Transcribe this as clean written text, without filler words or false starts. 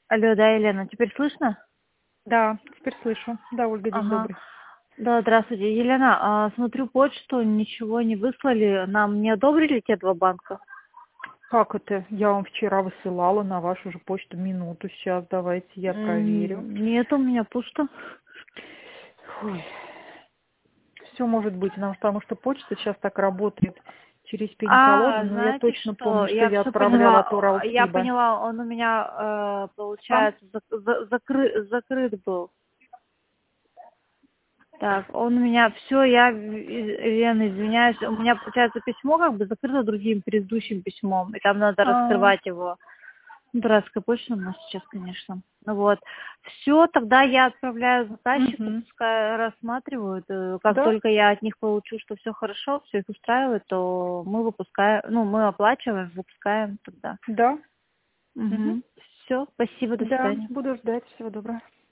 Алло, да, Елена, теперь слышно? Да, теперь слышу. Да, Ольга, день Ага. добрый. Да, здравствуйте. Елена, смотрю почту, ничего не выслали. Нам не одобрили те два банка? Как это? Я вам вчера высылала на вашу же почту минуту. Сейчас давайте я проверю. Нет, у меня пусто. Ой, все может быть, потому что почта сейчас так работает через пень-колоду, но я Знаете точно что, помню, что я я все отправляла от поняла. Я Уралсиба. поняла, он у меня, Спам? получается, закрыт был. Так, он у меня все, Лена, извиняюсь, у меня, получается, письмо как бы закрыто другим предыдущим письмом, и там надо А, раскрывать его. Ну, дурацкая почта у нас сейчас, конечно. Ну вот. Все, тогда я отправляю заказчику, мгм. пускай рассматривают. Как Да, только я от них получу, что все хорошо, все их устраивает, то мы выпускаем, ну, мы оплачиваем, выпускаем тогда. да. Мгм. Угу. Все, спасибо, до Да, свидания. буду ждать. Всего доброго.